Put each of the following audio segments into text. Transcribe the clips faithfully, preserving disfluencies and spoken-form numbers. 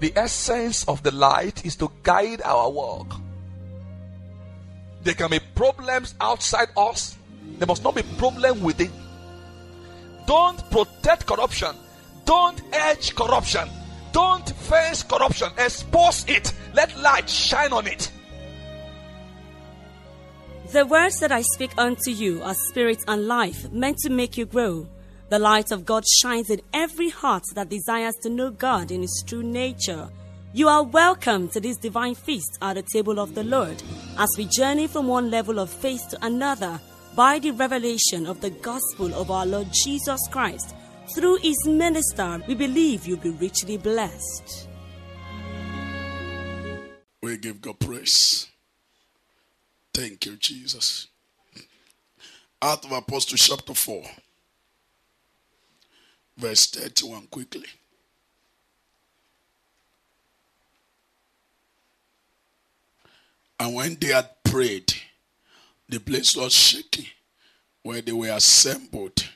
The essence of the light is to guide our walk. There can be problems outside us. There must not be problem within. Don't protect corruption. Don't edge corruption. Don't face corruption. Expose it. Let light shine on it. The words that I speak unto you are spirit and life, meant to make you grow. The light of God shines in every heart that desires to know God in His true nature. You are welcome to this divine feast at the table of the Lord as we journey from one level of faith to another by the revelation of the gospel of our Lord Jesus Christ. Through His minister, we believe you'll be richly blessed. We give God praise. Thank you, Jesus. Acts of Apostles chapter four, verse thirty-one, quickly. And when they had prayed, the place was shaking where they were assembled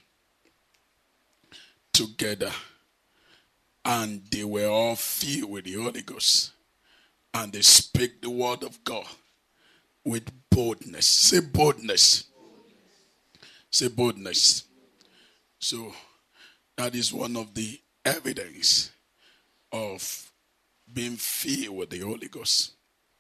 together. And they were all filled with the Holy Ghost. And they spake the word of God with boldness. Say boldness. Say boldness. So that is one of the evidence of being filled with the Holy Ghost.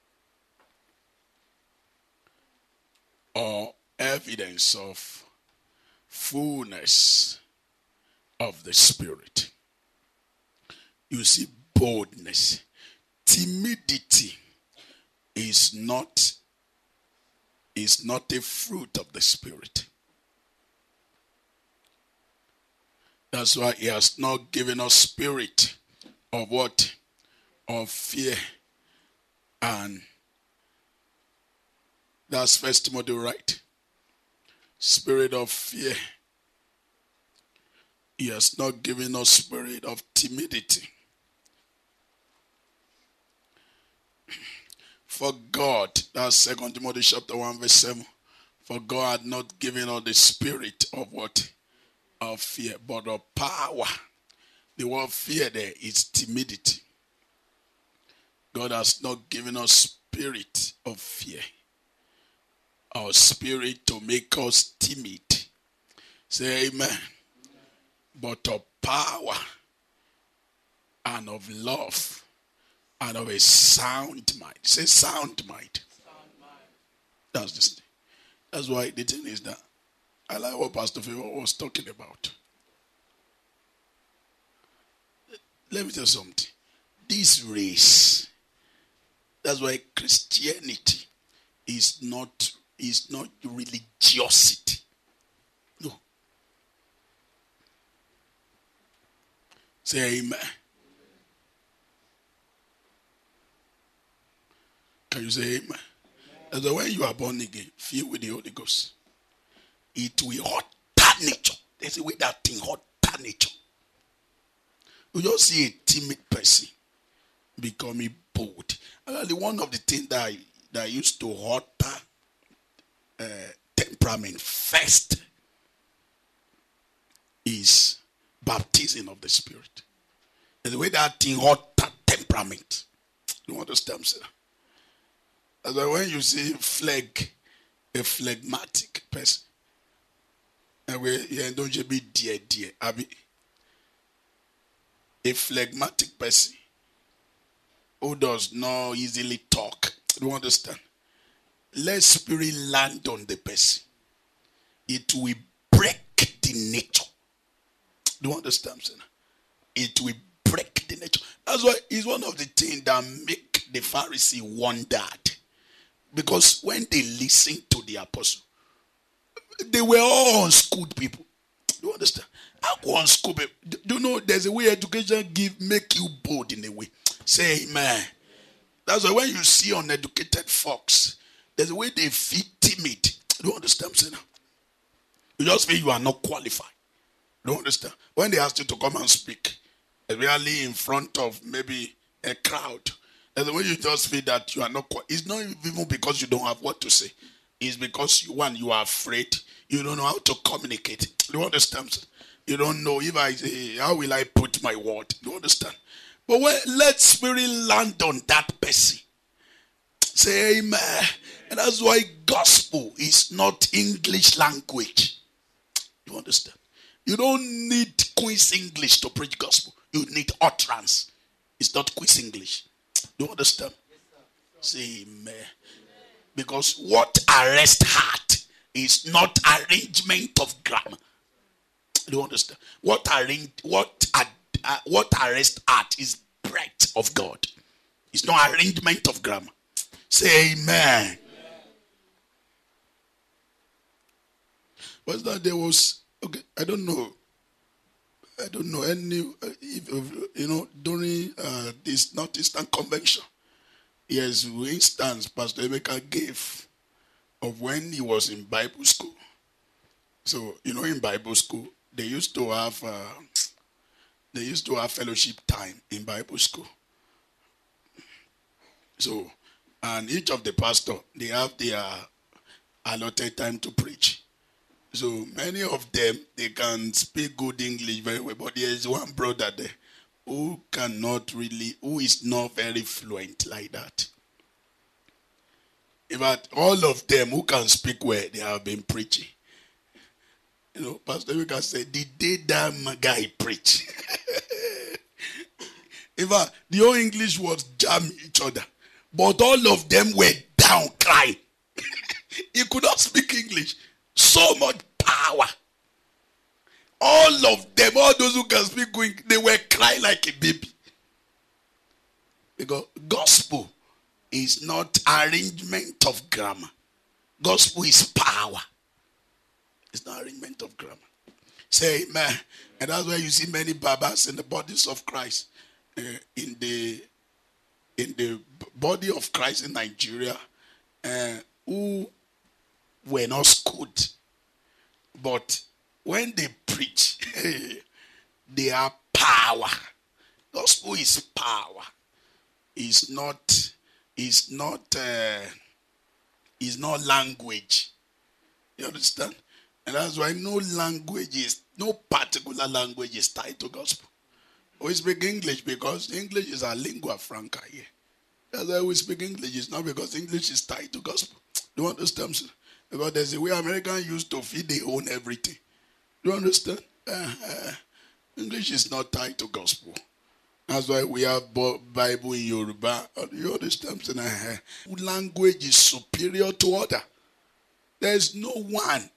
Or evidence of fullness of the Spirit. You see, boldness. Timidity is not, is not a fruit of the Spirit. That's why He has not given us spirit of what? Of fear. And that's First Timothy, right? Spirit of fear. He has not given us spirit of timidity. For God, that's Second Timothy chapter one, verse seven. For God had not given us the spirit of what? Of fear, but of power. The word fear there is timidity. God has not given us spirit of fear. Our spirit to make us timid. Say amen. Amen. But of power and of love and of a sound mind. Say sound mind. Sound mind. That's the thing. That's why the thing is that I like what Pastor Favor was talking about. Let me tell you something. This race, that's why Christianity is not is not religiosity. No. Say amen. Can you say amen? That's why when you are born again, filled with the Holy Ghost, it will alter nature. There's a way that thing alter nature. You just see a timid person becoming bold. And one of the things that I, that I used to alter uh, temperament first is baptism of the Spirit. There's a way that thing alter temperament. You understand, sir? That's why when you see phleg, a phlegmatic person, and we yeah, don't you be dear, dear, Abby. A phlegmatic person who does not easily talk. You understand? Let spirit land on the person. It will break the nature. Do you understand, sir? It will break the nature. That's why it's one of the things that make the Pharisee wondered. Because when they listened to the apostle, they were all unschooled people. Do you understand? How unschooled people? Do you know there's a way education give make you bold in a way? Say amen. That's why when you see uneducated folks, there's a way they feel timid. Do you understand? Say now? You just feel you are not qualified. Do you understand? When they ask you to come and speak, especially in front of maybe a crowd, there's a way you just feel that you are not qualified. It's not even because you don't have what to say. It's because you, one, you are afraid. You don't know how to communicate. Do you understand? You don't know if I say, how will I put my word? Do you understand? But when let spirit land on that person. Say amen. And that's why gospel is not English language. You understand? You don't need Queen's English to preach gospel. You need utterance. It's not Queen's English. You understand? Say amen. Because what arrests heart is not arrangement of grammar. Do you understand? What arrange what uh, what arrests heart is breath of God. It's not arrangement of grammar. Say amen. Amen. Was that there was okay? I don't know. I don't know any. Uh, if, you know, during uh, this Northeastern Convention, yes, for instance, Pastor Emeka gave of when he was in Bible school. So you know, in Bible school, they used to have uh, they used to have fellowship time in Bible school. So. And each of the pastor, they have their allotted time to preach. So many of them, they can speak good English very well. But there is one brother there who cannot really, who is not very fluent like that. In fact, all of them who can speak well, they have been preaching. You know, Pastor Emeka said, the day that guy preach. In fact, the whole English was jam each other. But all of them were down crying. He could not speak English. So much power. All of them, all those who can speak English, they were crying like a baby. Because gospel is not arrangement of grammar. Gospel is power. It's not arrangement of grammar. Say amen. And that's why you see many Babas in the bodies of Christ. Uh, in the in the body of Christ in Nigeria, uh, who were not schooled. But when they preach, they are power. Gospel is power. It's not, it's not, uh, it's not language. You understand? And that's why no language is, no particular language is tied to gospel. We speak English because English is our lingua franca here. That's why we speak English. It's not because English is tied to gospel. Do you understand? Because there's a way Americans used to feed they own everything. Do you understand? Uh, uh, English is not tied to gospel. That's why we have Bible in Yoruba. You understand? Uh, language is superior to other. There is no one.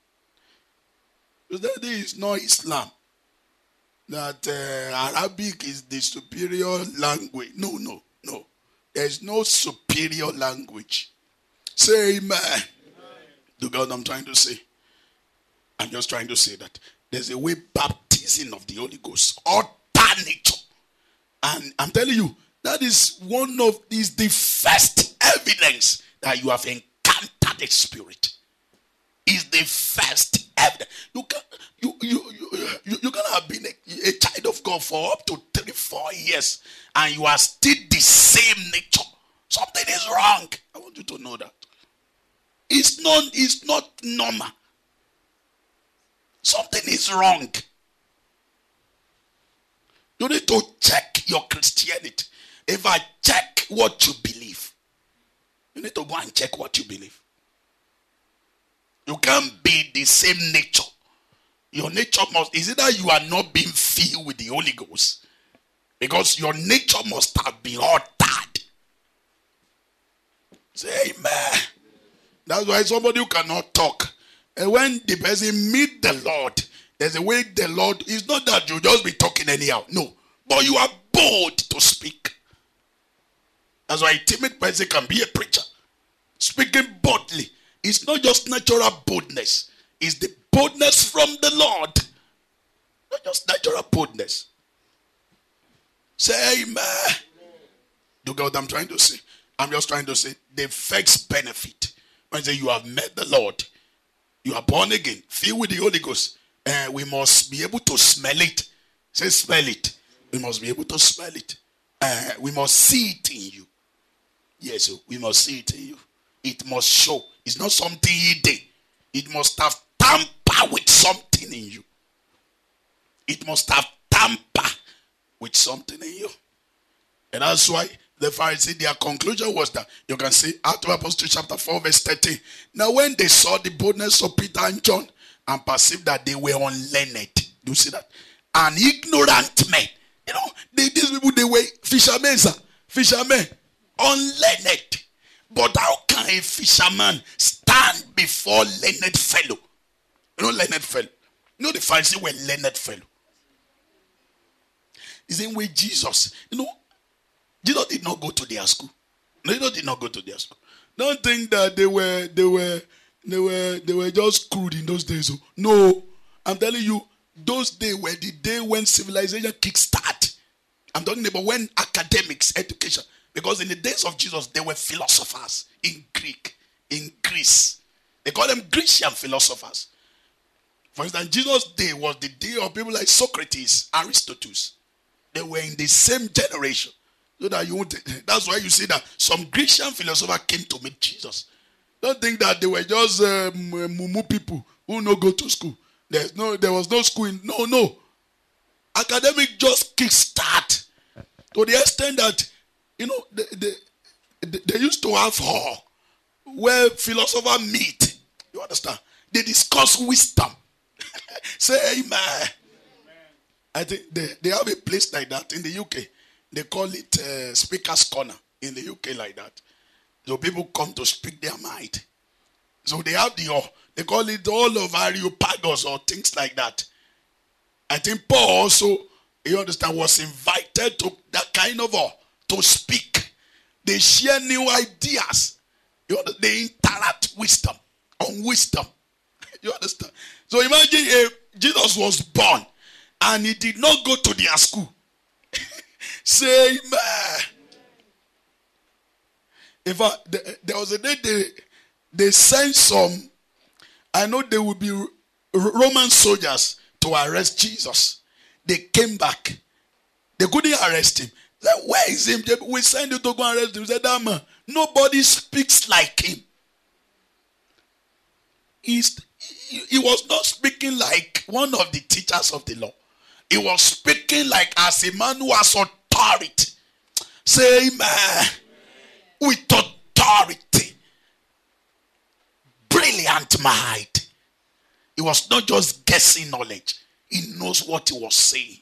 That is not Islam. That uh, Arabic is the superior language. No, no, no. There is no superior language. Say amen. Amen. Do God I'm trying to say? I'm just trying to say that there's a way baptism of the Holy Ghost. Utter nature. And I'm telling you, that is one of is the first evidence that you have encountered the Spirit. Is the first evidence. You can you you you you, you can have been a, a child of God for up to three, four years, and you are still the same nature. Something is wrong. I want you to know that. It's not, it's not normal. Something is wrong. You need to check your Christianity. If I check what you believe, you need to go and check what you believe. You can't be the same nature. Your nature must, is it that you are not being filled with the Holy Ghost? Because your nature must have been altered. Say amen. That's why somebody who cannot talk, and when the person meet the Lord, there's a way the Lord, it's not that you just be talking anyhow. No. But you are bold to speak. That's why a timid person can be a preacher. Speaking boldly. It's not just natural boldness. It's the boldness from the Lord. Not just natural boldness. Say amen. Do you get what I'm trying to say? I'm just trying to say the first benefit. When I say you have met the Lord, you are born again, filled with the Holy Ghost, and uh, we must be able to smell it. Say smell it. We must be able to smell it. Uh, we must see it in you. Yes, we must see it in you. It must show. It's not something hidden. It must have tamper with something in you. It must have tamper with something in you. And that's why the Pharisees, their conclusion was that, you can see Acts of Apostles chapter four verse thirteen. Now when they saw the boldness of Peter and John and perceived that they were unlearned, do you see that? And ignorant men. You know, they, these people, they were fishermen, sir. Fishermen. Unlearned. But how can a fisherman stand before learned fellow? You know, learned fellow. You know, the Pharisees were learned fellow. The same way Jesus, you know, Jesus did not go to their school. No, Jesus did not go to their school. Don't think that they were, they were, they were, they were just crude in those days. No, I'm telling you, those days were the day when civilization kickstart. I'm talking about when academics, education, because in the days of Jesus, there were philosophers in Greek, in Greece. They call them Grecian philosophers. For instance, Jesus' day was the day of people like Socrates, Aristotle. They were in the same generation. So that you won't, that's why you see that some Grecian philosophers came to meet Jesus. Don't think that they were just um, mumu people who no go to school. There's no, there was no school. In, no, no. Academic just kickstart to the extent that, you know, they, they, they, they used to have hall where philosophers meet. You understand? They discuss wisdom. Say amen. I think they, they have a place like that in the U K. They call it uh, Speaker's Corner in the U K like that. So people come to speak their mind. So they have the, uh, they call it all of Areopagus or things like that. I think Paul also, you understand, was invited to that kind of, uh, to speak. They share new ideas. You know, they interact wisdom on wisdom. You understand? So imagine if Jesus was born and he did not go to their school. Say amen. In fact, there was a day they, they sent some, I know they would be Roman soldiers to arrest Jesus. They came back. They couldn't arrest him. Like, where is him? We sent you to go and arrest him. He said, that man, nobody speaks like him. He's, he, he was not speaking like one of the teachers of the law. He was speaking like as a man who has authority. Say amen. With authority. Brilliant mind. He was not just guessing knowledge. He knows what he was saying.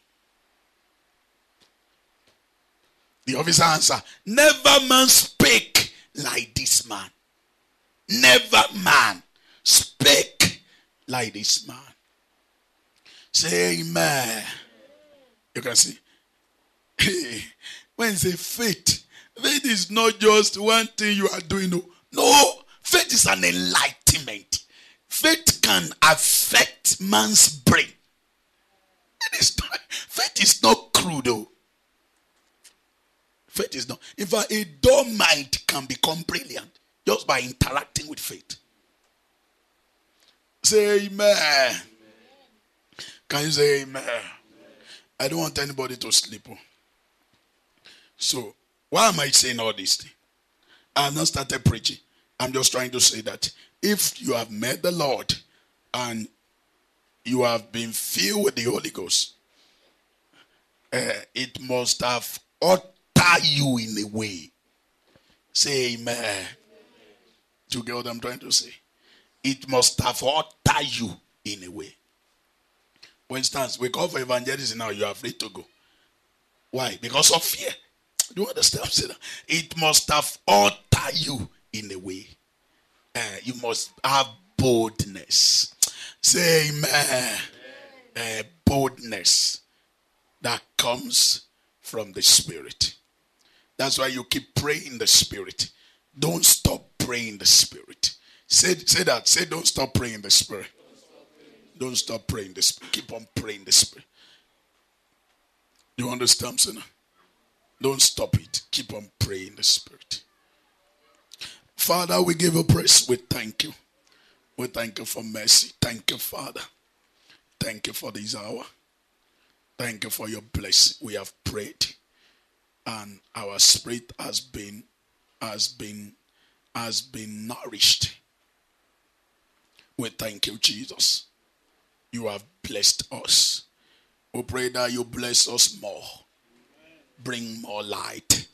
The officer answered, never man spake like this man. Never man spake like this man. Say amen. You can see. When say faith, faith is not just one thing you are doing. No, no, faith is an enlightenment. Faith can affect man's brain. It is not, faith is not crude though. Faith is not. In fact, a dull mind can become brilliant just by interacting with faith. Say amen. Amen. Can you say amen? Amen? I don't want anybody to sleep. So, why am I saying all this thing? I have not started preaching. I'm just trying to say that if you have met the Lord and you have been filled with the Holy Ghost, uh, it must have uttered you in a way. Say amen. Amen. Do you get what I'm trying to say? It must have uttered you in a way. For instance, we call for evangelism now, you are free to go. Why? Because of fear. Do you understand? It must have altered you in a way. Uh, you must have boldness. Say amen. Uh, boldness that comes from the Spirit. That's why you keep praying in the Spirit. Don't stop praying in the Spirit. Say, say that. Say don't stop praying in the Spirit. Don't stop praying the Spirit. Keep on praying the Spirit. You understand, sinner? Don't stop it. Keep on praying the Spirit. Father, we give you praise. We thank you. We thank you for mercy. Thank you, Father. Thank you for this hour. Thank you for your blessing. We have prayed. And our spirit has been, has been, has been nourished. We thank you, Jesus. You have blessed us. We pray that you bless us more. Bring more light.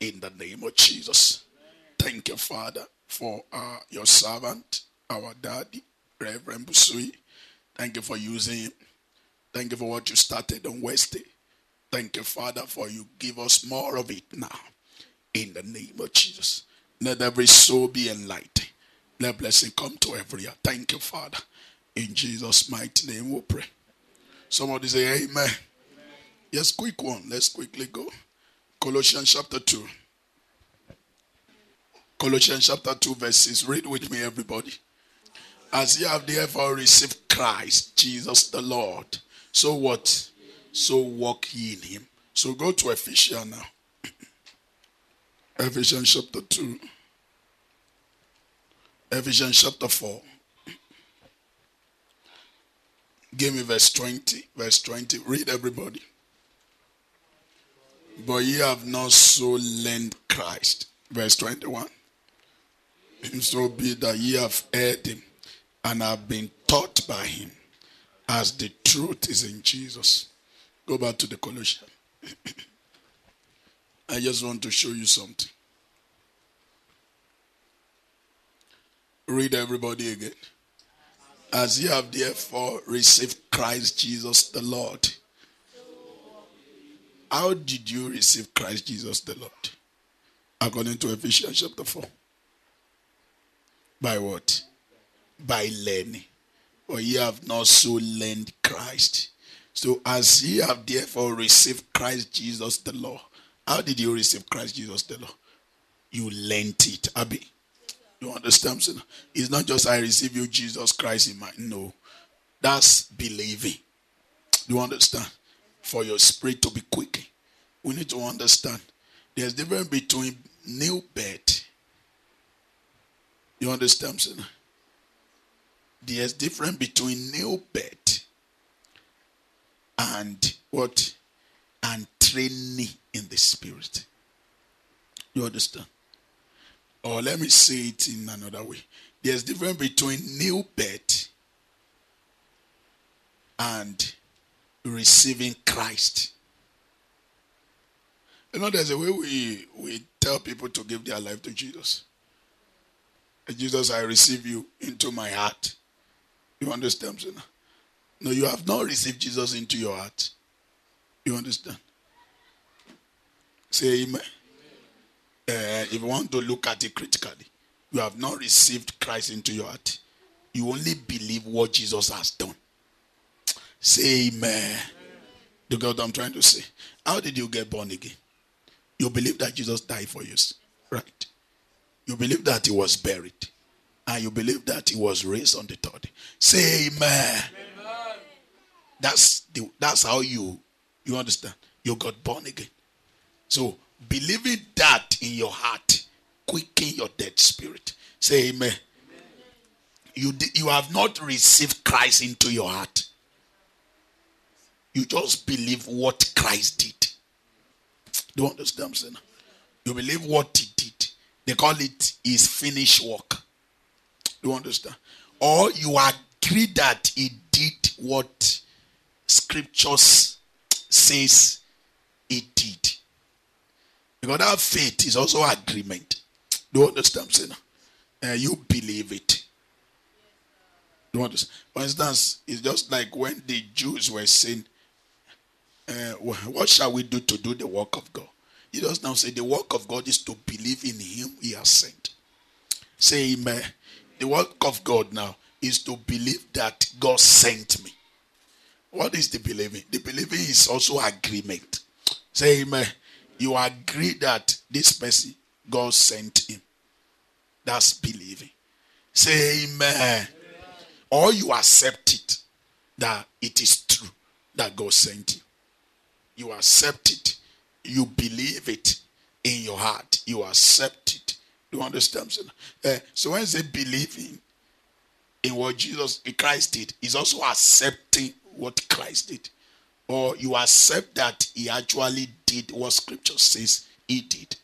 in the name of Jesus. Thank you, Father, for uh, your servant, our daddy, Reverend Busui. Thank you for using him. Thank you for what you started on Wednesday. Thank you, Father, for you give us more of it now. In the name of Jesus. Let every soul be enlightened. Let blessing come to every year. Thank you, Father. In Jesus' mighty name we pray. Somebody say amen. Amen. Yes, quick one. Let's quickly go. Colossians chapter two. Colossians chapter two verses. Read with me, everybody. As ye have therefore received Christ, Jesus the Lord. So what? So walk ye in him. So go to Ephesians now. Ephesians chapter two. Ephesians chapter four. Give me verse twenty. Verse twenty. Read, everybody. But ye have not so learned Christ. Verse twenty-one. So be that ye have heard him and have been taught by him, as the truth is in Jesus. Go back to the Colossians. I just want to show you something. Read, everybody, again. As ye have therefore received Christ Jesus the Lord. How did you receive Christ Jesus the Lord? According to Ephesians chapter four. By what? By learning. For ye have not so learned Christ. So as ye have therefore received Christ Jesus the Lord. How did you receive Christ Jesus the Lord? You learned it. Abi, you understand? It's not just I receive you Jesus Christ in my, no. That's believing. You understand? For your spirit to be quick. We need to understand. There's difference between new birth. You understand? There's difference between new birth and what? And training in the spirit. You understand? Or let me say it in another way. There's difference between new birth and receiving Christ. You know, there's a way we, we tell people to give their life to Jesus. Jesus, I receive you into my heart. You understand? No, you have not received Jesus into your heart. You understand? Say amen. Uh, if you want to look at it critically, you have not received Christ into your heart. You only believe what Jesus has done. Say amen. Amen. Do you get what I'm trying to say? How did you get born again? You believe that Jesus died for you, right? You believe that he was buried. And you believe that he was raised on the third day. Say amen. Amen. That's the, that's how you, you understand. You got born again. So, believing that in your heart, quicken your dead spirit. Say amen. Amen. You, you have not received Christ into your heart. You just believe what Christ did. Do you understand what I'm saying? You believe what he did. They call it his finished work. Do you understand? Or you agree that he did what scriptures says he did. Because that faith is also agreement. Do you understand what I'm saying? Uh, you believe it. Do you understand? For instance, it's just like when the Jews were saying, uh, what shall we do to do the work of God? He does now say the work of God is to believe in him he has sent. Say amen. The work of God now is to believe that God sent me. What is the believing? The believing is also agreement. Say amen. You agree that this person, God sent him. That's believing. Say amen. Amen. Or you accept it, that it is true that God sent you. You accept it. You believe it in your heart. You accept it. Do you understand? Uh, so when you say believing in what Jesus, Christ did, is also accepting what Christ did. Or you accept that he actually did what scripture says he did.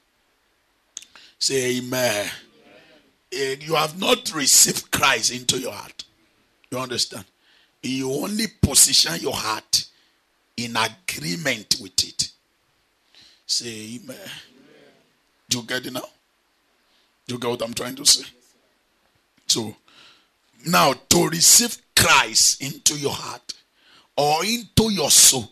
Say amen. Amen. You have not received Christ into your heart. You understand? You only position your heart in agreement with it. Say amen. Amen. Do you get it now? Do you get what I'm trying to say? So, now to receive Christ into your heart or into your soul,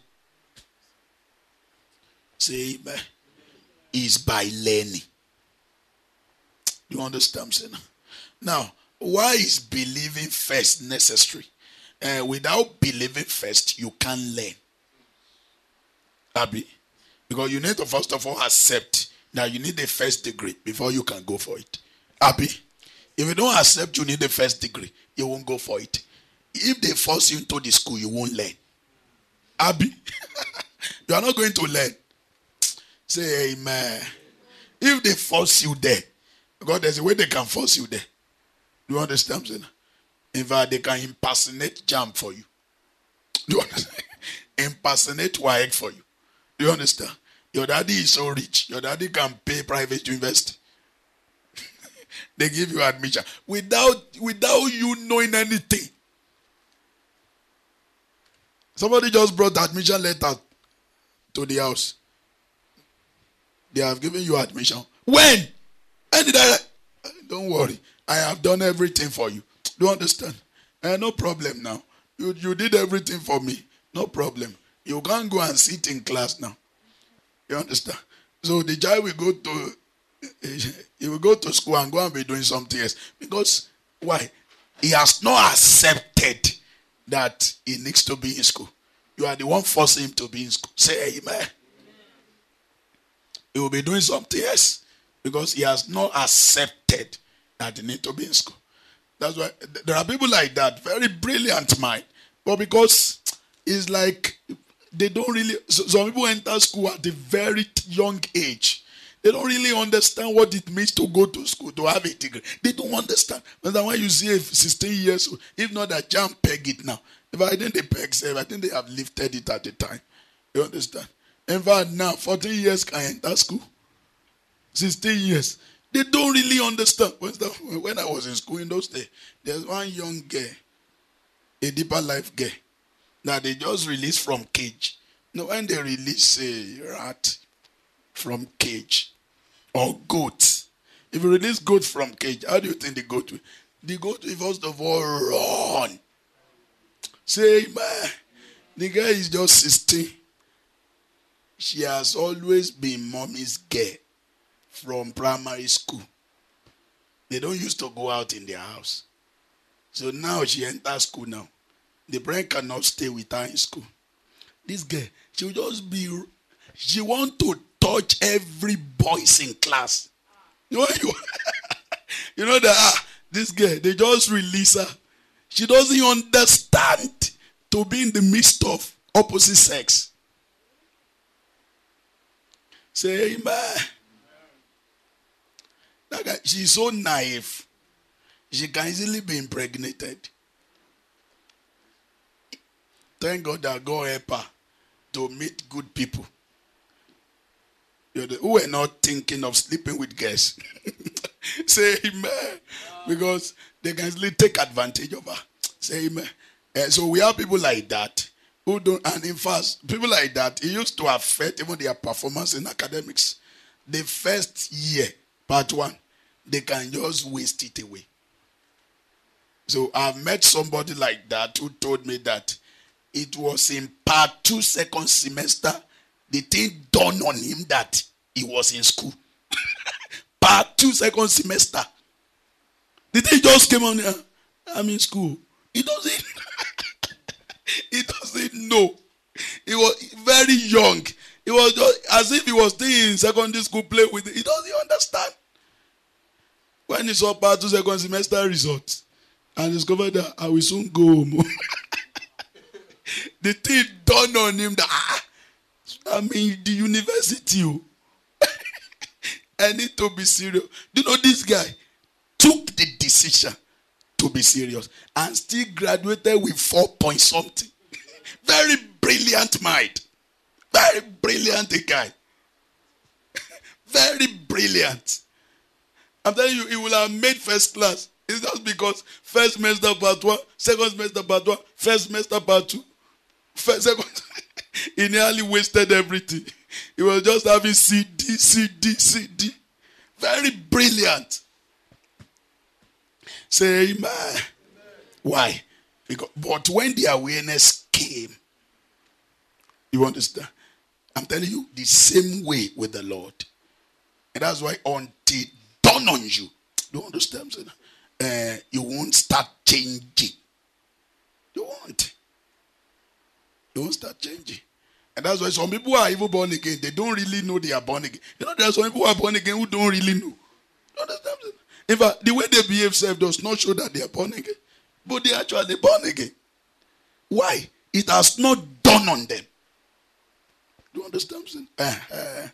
say amen, is by learning. You understand what I'm saying? Now, why is believing first necessary? Uh, without believing first, you can't learn. Abi? Because you need to first of all accept that you need a first degree before you can go for it. Abi? If you don't accept you need a first degree, you won't go for it. If they force you into the school, you won't learn. Abi? You are not going to learn. Say amen. If they force you there, because there's a way they can force you there. Do you understand what I'm saying? In fact, they can impersonate jam for you. Do you understand? Impersonate W A E C for you. Do you understand? Your daddy is so rich. Your daddy can pay private university. They give you admission without without you knowing anything. Somebody just brought the admission letter to the house. They have given you admission. When? And did I? Don't worry. I have done everything for you. Do you understand? Uh, no problem now. You, you did everything for me. No problem. You can't go and sit in class now. You understand? So the child will go to he will go to school and go and be doing something else. Because why? He has not accepted that he needs to be in school. You are the one forcing him to be in school. Say amen. He will be doing something else because he has not accepted that he needs to be in school. That's why there are people like that, very brilliant mind, but because it's like they don't really. So some people enter school at a very young age. They don't really understand what it means to go to school, to have a degree. They don't understand. But then when you see a sixteen years old, if not that jam peg it now. If I think they peg save, I think they have lifted it at the time. You understand? In fact, now fourteen years can enter school. sixteen years. They don't really understand. When I was in school in those days, there's one young girl, a deeper life girl, that they just released from cage. Now, when they release a rat from cage or goat, if you release goat from cage, how do you think the goat will? The goat will first of all run. Say, man, the girl is just sixteen. She has always been mommy's girl from primary school. They don't used to go out in their house. So now she enters school now. The brain cannot stay with her in school. This girl, she will just be, she want to touch every boys in class. You know, you, you know that ah, this girl, they just release her. She doesn't understand to be in the midst of opposite sex. Say amen. That guy, she's so naive. She can easily be impregnated. Thank God that God help her to meet good people. Who were not thinking of sleeping with girls. Say amen. Because they can easily take advantage of her. Say amen. Uh, so we have people like that who don't, and in fact, people like that, it used to affect even their performance in academics. The first year, part one, they can just waste it away. So I've met somebody like that who told me that it was in part two, second semester, the thing dawned on him that he was in school. Part two, second semester. The thing just came on here. I'm in school. He doesn't, he doesn't know. He was very young. He was just as if he was still in secondary school playing with it. He doesn't understand. When he saw part two, second semester results and discovered that I will soon go home. The thing dawned on him that ah, I'm in the university. I need to be serious. Do you know this guy took the decision to be serious and still graduated with four point something. Very brilliant mind. Very brilliant guy. Very brilliant. I'm telling you, he will have made first class. It's just because first semester part one, second semester part one, first semester part two, first, second. He nearly wasted everything. He was just having C D, C D, C D. Very brilliant. Say amen. Why? Because, but when the awareness came, you understand? I'm telling you, the same way with the Lord. And that's why until it dawn on you, you understand? Uh, you won't start changing. You won't. You won't start changing. And that's why some people are even born again. They don't really know they are born again. You know, there are some people who are born again who don't really know. You understand? In fact, the way they behave self does not show that they are born again. But they are actually born again. Why? It has not dawned on them. Do you understand? Uh-huh.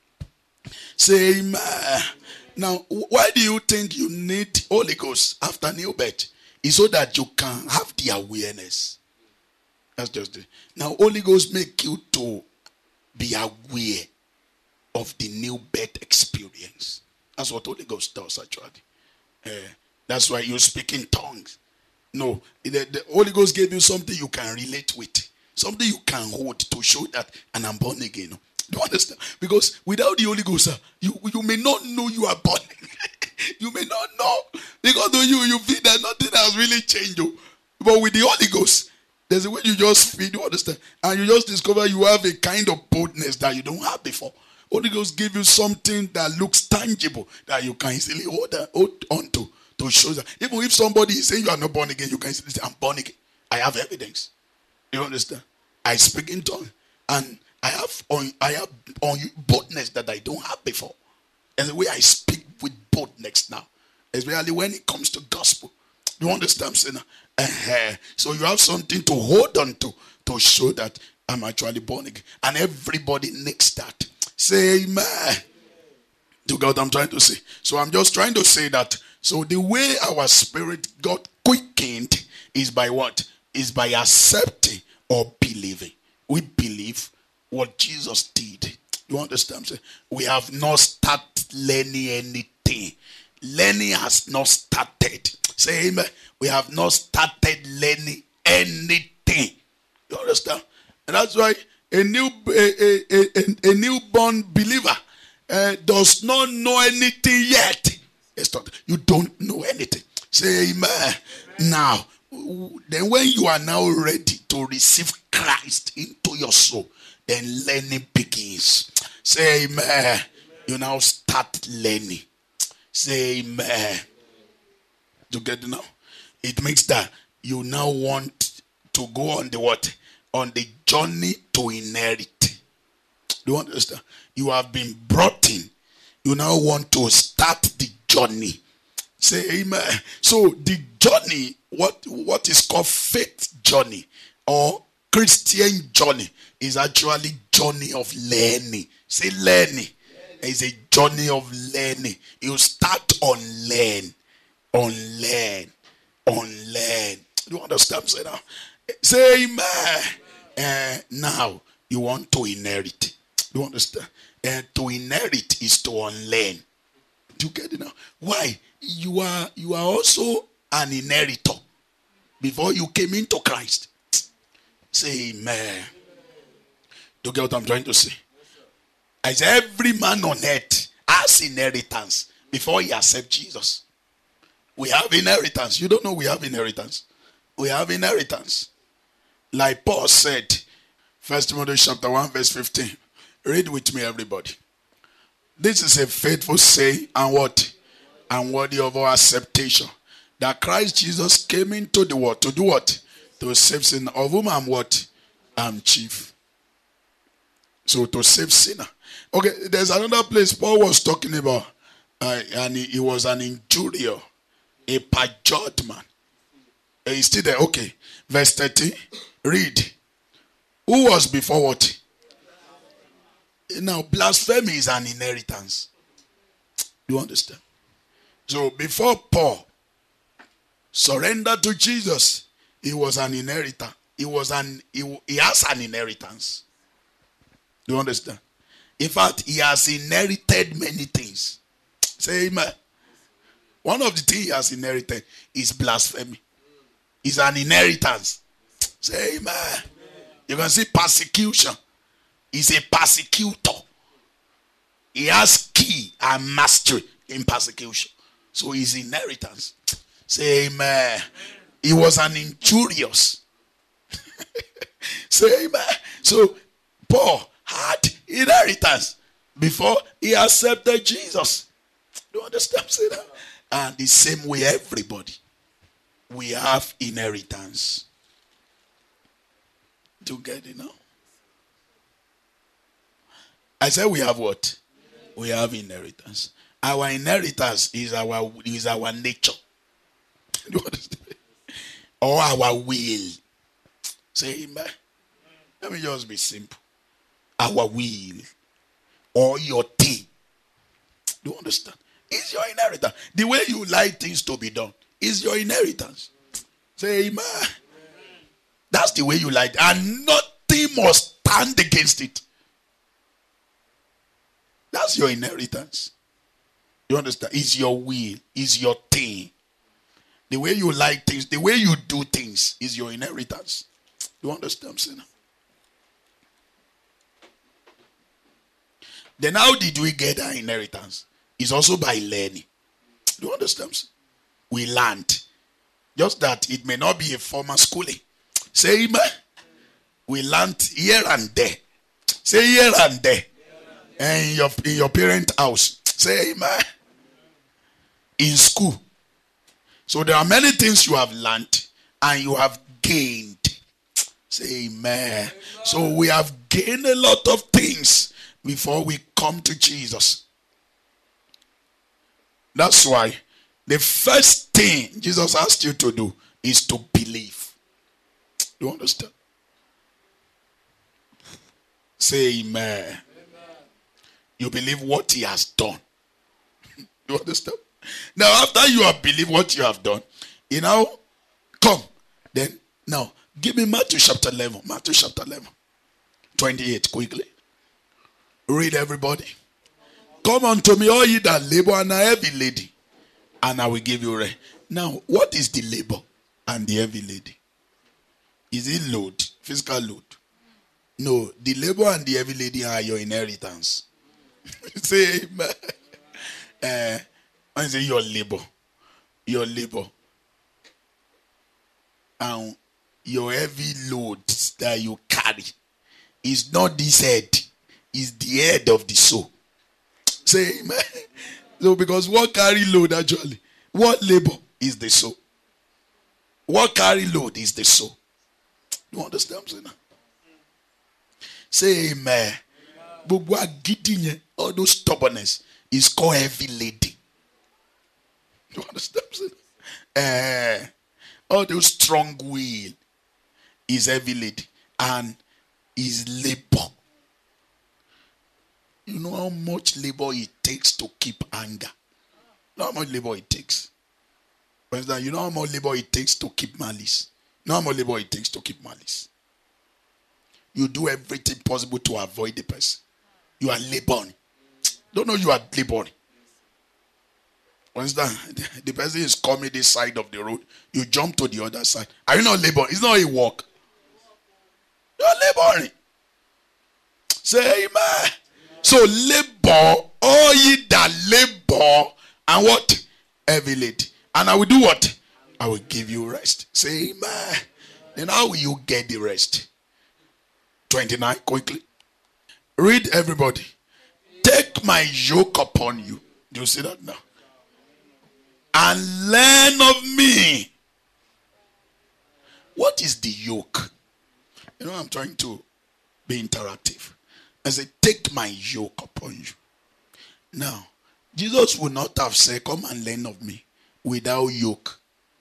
Say amen. Now, why do you think you need Holy Ghost after new birth? It's so that you can have the awareness. That's just it. Now, Holy Ghost make you to be aware of the new birth experience. That's what Holy Ghost does, actually. Uh, that's why you speak in tongues. No, the, the Holy Ghost gave you something you can relate with. Something you can hold to show that, and I'm born again. Do you understand? Because without the Holy Ghost, you, you may not know you are born again. You may not know. Because to you, you feel that nothing has really changed. But with the Holy Ghost, there's a way you just feel, you understand? And you just discover you have a kind of boldness that you don't have before. Holy Ghost give you something that looks tangible that you can easily hold, hold on to. To show that even if somebody is saying you are not born again, you can easily say, I'm born again. I have evidence. You understand? I speak in tongues. And I have on I have on boldness that I don't have before. And the way I speak with boldness now, especially when it comes to gospel. You understand, sinner? Uh-huh. So you have something to hold on to to show that I'm actually born again. And everybody needs that. Say amen. You got what I'm trying to say? So I'm just trying to say that. So the way our spirit got quickened is by what? Is by accepting or believing. We believe what Jesus did. You understand? We have not started learning anything. Learning has not started. Say amen. We have not started learning anything. You understand? And that's why a new a, a, a, a newborn believer uh, does not know anything yet. It's not, you don't know anything. Say amen. Amen. Now, then when you are now ready to receive Christ into your soul, then learning begins. Say amen. Amen. You now start learning. Say amen. You get it now? It means that you now want to go on the what? On the journey to inherit. Do you understand? You have been brought in. You now want to start the journey. Say amen. So the journey, what, what is called faith journey or Christian journey is actually journey of learning. Say learning. It's a journey of learning. You start on learn. On learn. On learn. Do you understand? Say now. Say amen. Uh, now you want to inherit. Do you understand? And uh, to inherit is to unlearn. Do you get it now? Why? You are you are also an inheritor before you came into Christ. Say amen. Do you get what I'm trying to say? As every man on earth has inheritance before he accepts Jesus. We have inheritance. You don't know we have inheritance. We have inheritance. Like Paul said, First Timothy chapter one, verse fifteen. Read with me, everybody. This is a faithful saying and what? And worthy of our acceptation. That Christ Jesus came into the world to do what? To save sin, of whom I'm what? I'm chief. So to save sinner. Okay, there's another place Paul was talking about. Uh, and he, he was an injurier. A perjured man. Uh, he's still there. Okay. Verse thirty. Read. Who was before what? Now, blasphemy is an inheritance. Do you understand? So, before Paul surrendered to Jesus, he was an inheritor. He was an he, he has an inheritance. Do you understand? In fact, he has inherited many things. Say amen. One of the things he has inherited is blasphemy. It's an inheritance. Say amen. Amen. You can see persecution. He's a persecutor. He has key and mastery in persecution. So his inheritance. Say amen. He was an injurious. Say amen. So Paul had inheritance before he accepted Jesus. Do you understand? Say that? And the same way everybody. We have inheritance. Do you get it now? I said we have what? We have inheritance. Our inheritance is our is our nature. Do you understand? Or our will. Say amen. Let me just be simple. Our will. Or your thing. Do you understand? It's your inheritance. The way you like things to be done is your inheritance. Say amen. Amen. That's the way you like it. And nothing must stand against it. That's your inheritance. You understand? It's your will. It's your thing. The way you like things, the way you do things is your inheritance. You understand, sinner? Then how did we get our inheritance? It's also by learning. Do you understand? We learned. Just that it may not be a formal schooling. Say amen. We learned here and there. Say here and there. And in your, in your parent house. Say amen. In school. So there are many things you have learned and you have gained. Say amen. So we have gained a lot of things before we come to Jesus. That's why the first thing Jesus asked you to do is to believe. Do you understand? Say amen. Amen. You believe what he has done. You understand? Now, after you have believed what you have done, you know, come. Then, now, give me Matthew chapter eleven. Matthew chapter eleven. twenty-eight, quickly. Read, everybody. Come unto me, all ye that labor and are heavy laden, and I will give you rest. Now, what is the labor and the heavy laden? Is it load, physical load? No, the labor and the heavy laden are your inheritance. Say amen. Uh, I say your labor, your labor, and your heavy load that you carry is not this head, is the head of the soul. Say amen. So because what carry load actually? What labor is the soul? What carry load is the soul? You understand what I'm saying now? Say amen. But what getting all those stubbornness is called heavy laden. You understand what I'm saying? Uh, all those strong will is heavy laden and is labor. You know how much labor it takes to keep anger. You know how much labor it takes. For instance, you know how much labor it takes to keep malice. You know how much labor it takes to keep malice. You do everything possible to avoid the person. You are laboring. Don't know you are laboring. For instance, the person is coming this side of the road. You jump to the other side. Are you not laboring? It's not a walk. You are laboring. Say amen. So labor, all ye that labor, and what? Heavy laden. And I will do what? I will give you rest. Say amen. Then how will you get the rest? twenty-nine, quickly. Read, everybody. Take my yoke upon you. Do you see that now? And learn of me. What is the yoke? You know, I'm trying to be interactive. I say, take my yoke upon you. Now, Jesus would not have said, come and learn of me without yoke.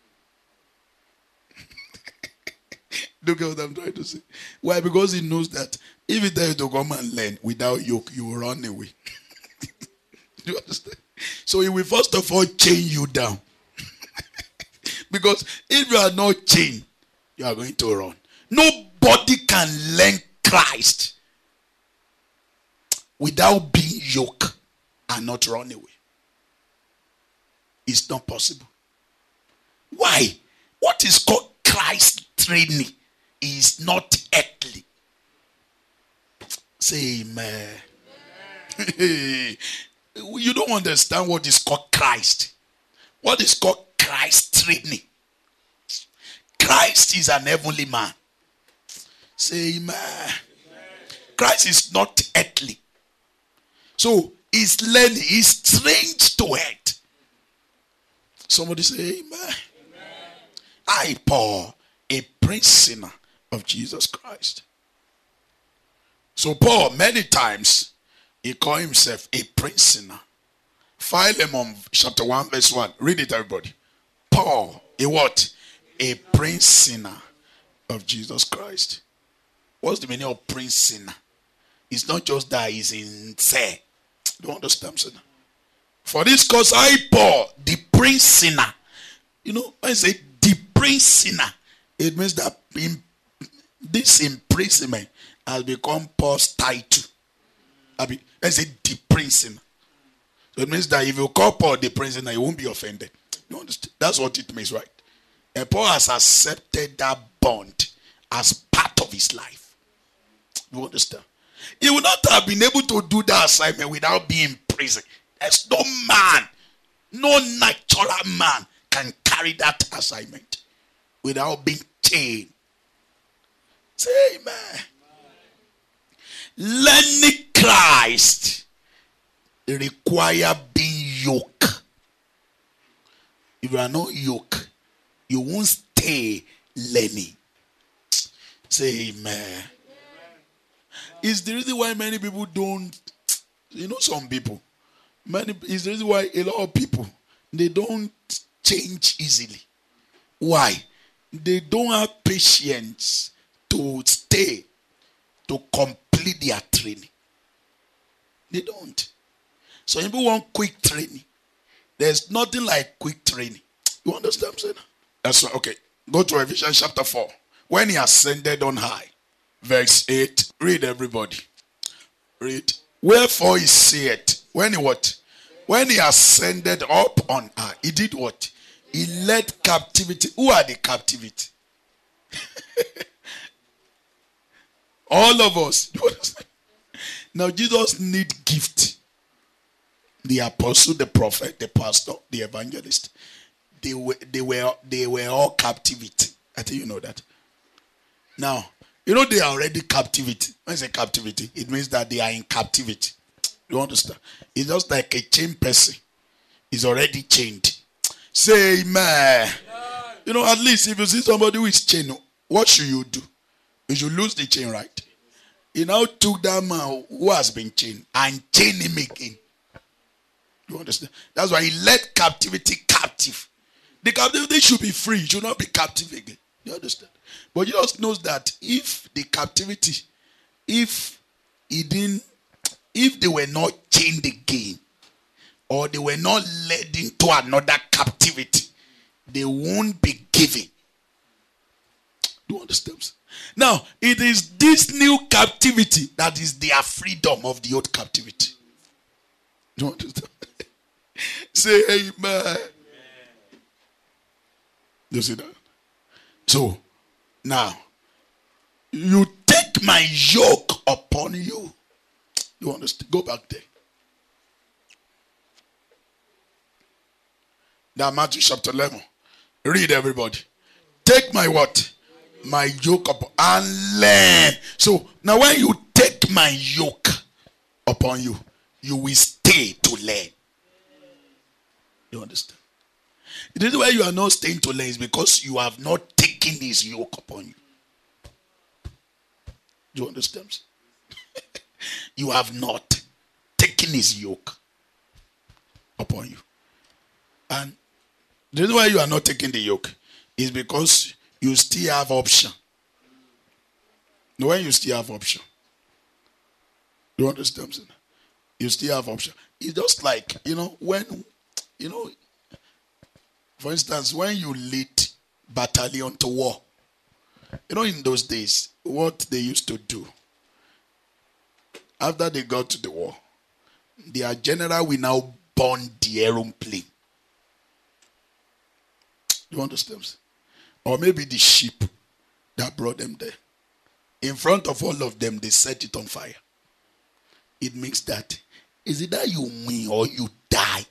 Look at what I'm trying to say. Why? Because he knows that if he tells you to come and learn without yoke, you will run away. Do you understand? So he will first of all chain you down. Because if you are not chained, you are going to run. Nobody can learn Christ without being yoked and not run away. It's not possible. Why? What is called Christ training is not earthly. Say amen. We you don't understand what is called Christ. What is called Christ training. Christ is an heavenly man. Say amen. Amen. Christ is not earthly. So he's learning, he's trained to it. Somebody say amen. Amen. I, Paul, a prince sinner of Jesus Christ. So Paul, many times, he called himself a prince sinner. Philemon chapter one verse one. Read it, everybody. Paul, a what? A prince sinner of Jesus Christ. What's the meaning of prince sinner? It's not just that he's insane. You don't understand, sinner? For this cause I, Paul, the prince sinner. You know, when I say the prince sinner, it means that in, this imprisonment has become Paul's title. I mean, let's say the prince sinner. So it means that if you call Paul the prince sinner, you won't be offended. You understand? That's what it means, right? And Paul has accepted that bond as part of his life. You understand? He would not have been able to do that assignment without being in prison. There's no man, no natural man can carry that assignment without being chained. Say amen. Learning Christ require being yoked. If you are not yoked, you won't stay learning. Say amen. It's the reason why many people don't, you know, some people, many, it's the reason why a lot of people, they don't change easily. Why? They don't have patience to stay, to complete their training. They don't. So people want quick training. There's nothing like quick training. You understand what I'm saying? That's right. Okay. Go to Ephesians chapter four. When he ascended on high. Verse eight. Read, everybody. Read. Wherefore he said, when he what? When he ascended up on high, he did what? He led captivity. Who are the captivity? All of us. You understand? Now Jesus need gift. The apostle, the prophet, the pastor, the evangelist. They were they were they were all captivity. I think you know that. Now, you know they are already captivity. When I say captivity, it means that they are in captivity. You understand? It's just like a chained person is already chained. Say amen. Yeah. You know, at least if you see somebody who is chained, what should you do? You should lose the chain, right? He now took that man who has been chained and chained him again. You understand? That's why he led captivity captive. The captivity should be free. It should not be captive again. You understand? But you just knows that if the captivity, if he didn't, if they were not chained again, or they were not led into another captivity, they won't be given. Do you understand? Now, it is this new captivity that is their freedom of the old captivity. Do you understand? Say amen. You see that? So, now, you take my yoke upon you. You understand? Go back there. Now, Matthew chapter eleven. Read, everybody. Take my what? My yoke upon and learn. So, now when you take my yoke upon you, you will stay to learn. You understand? The reason why you are not staying to learn is because you have not taken his yoke upon you. Do you understand? You have not taken his yoke upon you. And the reason why you are not taking the yoke is because you still have option. When you still have option. Do you understand? You still have option. It's just like, you know, when, you know, for instance, when you lead battalion to war, you know, in those days, what they used to do, after they got to the war, their general will now burn the aeroplane. You understand? Or maybe the ship that brought them there. In front of all of them, they set it on fire. It means that Is it that you win or you die?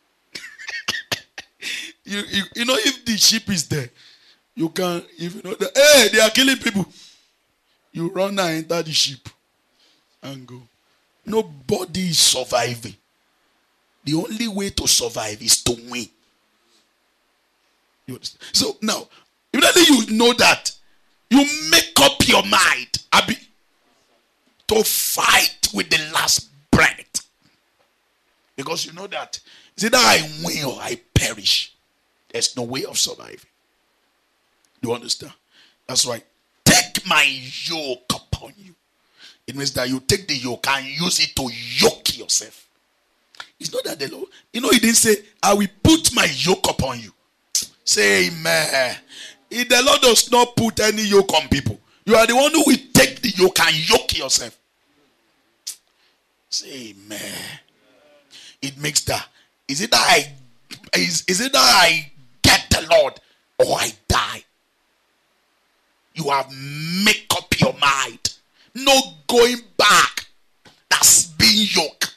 you, you you know, if the sheep is there, you can, if you know that, hey, they are killing people, you run and enter the sheep and go. Nobody is surviving. The only way to survive is to win. You understand? So now, immediately you know that, you make up your mind, Abi, to fight with the last breath. Because you know that it's either I win or I perish. There's no way of surviving. You understand? That's right. Take my yoke upon you. It means that you take the yoke and use it to yoke yourself. It's not that the Lord, you know, he didn't say, I will put my yoke upon you. Say amen. If the Lord does not put any yoke on people, you are the one who will take the yoke and yoke yourself. Say amen. It makes that. Is it that I is, is it that I get the Lord or I die? You have made up your mind. No going back. That's being yoked.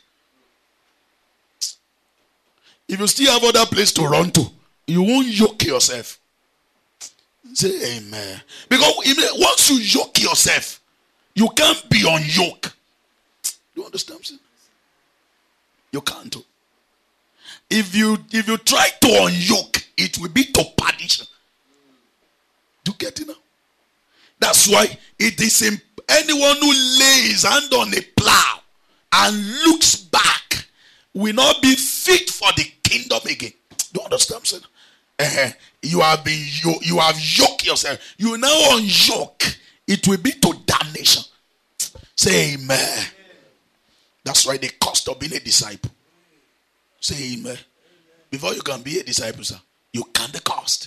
If you still have other place to run to, you won't yoke yourself. Say amen. Because once you yoke yourself, you can't be on yoke. You understand? You can't. If you if you try to unyoke, it will be to perdition. Do you get it now? That's why it is in anyone who lays hand on a plow and looks back will not be fit for the kingdom again. Do you understand? Uh, you have been you, you have yoked yourself. You now unyoke. It will be to damnation. Say amen. Amen. That's why the cost of being a disciple. Say amen. Amen. Before you can be a disciple, sir, you count the cost.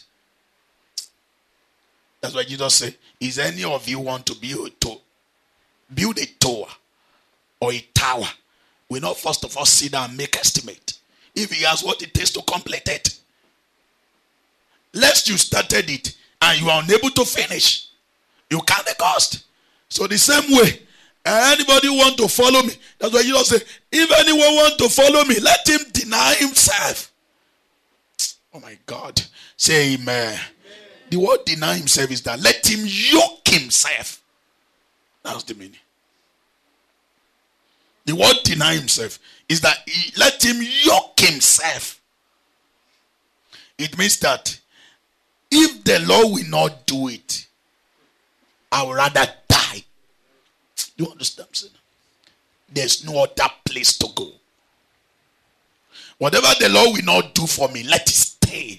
That's why Jesus said, is any of you want to build a tower? Build a tower or a tower. We not first of all sit down and make estimate. If he has what it takes to complete it. Lest you started it and you are unable to finish. You count the cost. So the same way, anybody want to follow me? That's why Jesus said, if anyone want to follow me, let him deny himself. Oh my God. Say amen. Amen. The word deny himself is that let him yoke himself. That's the meaning. The word deny himself is that he, let him yoke himself. It means that if the Lord will not do it, I would rather die. You understand? There's no other place to go. Whatever the Lord will not do for me, let it stay.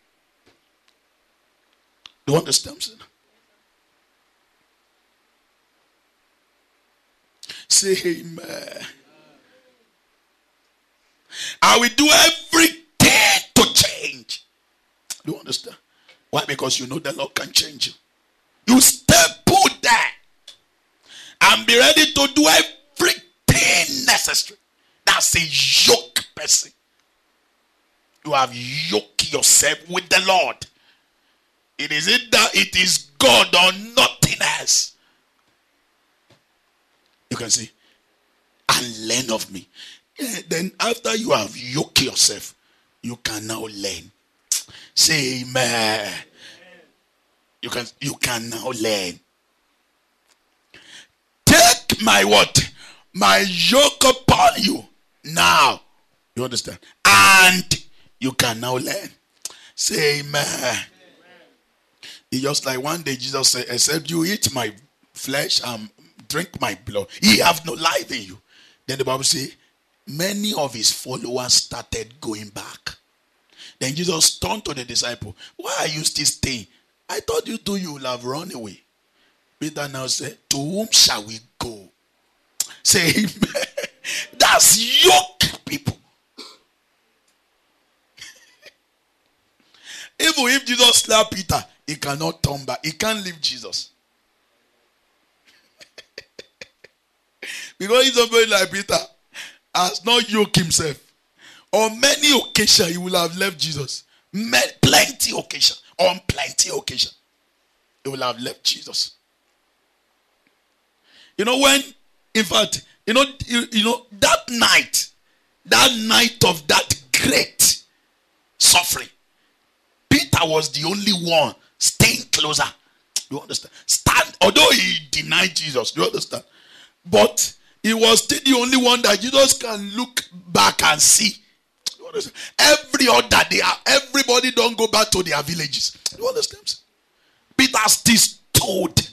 You understand? Say amen. I will do everything to change. Do you understand? Why? Because you know the Lord can change you. You stay put there and be ready to do everything necessary. That's a yoke person. You have yoked yourself with the Lord. It is it that it is God or nothing else. You can say, and learn of me. Yeah, then after you have yoked yourself, you can now learn. Say amen. You can you can now learn. Take my what? My yoke upon you. Now. You understand? And you can now learn. Say amen. It's just like one day Jesus said, except you eat my flesh and drink my blood, ye have no life in you. Then the Bible says, many of his followers started going back. Then Jesus turned to the disciple, why are you still staying? I thought you two you will have run away. Peter now said, to whom shall we go? Say amen. That's yoke people. Even if Jesus slapped Peter, he cannot turn back. He can't leave Jesus. Because he's somebody like Peter has not yoked himself. On many occasions, he will have left Jesus. Plenty occasion. On plenty occasion, he will have left Jesus. You know when, in fact, you know, you, you know, that night, that night of that great suffering, Peter was the only one staying closer. You understand? Stand, although he denied Jesus, you understand? But he was still the only one that Jesus can look back and see. You understand? Every other day, everybody don't go back to their villages. You understand? Peter still stood.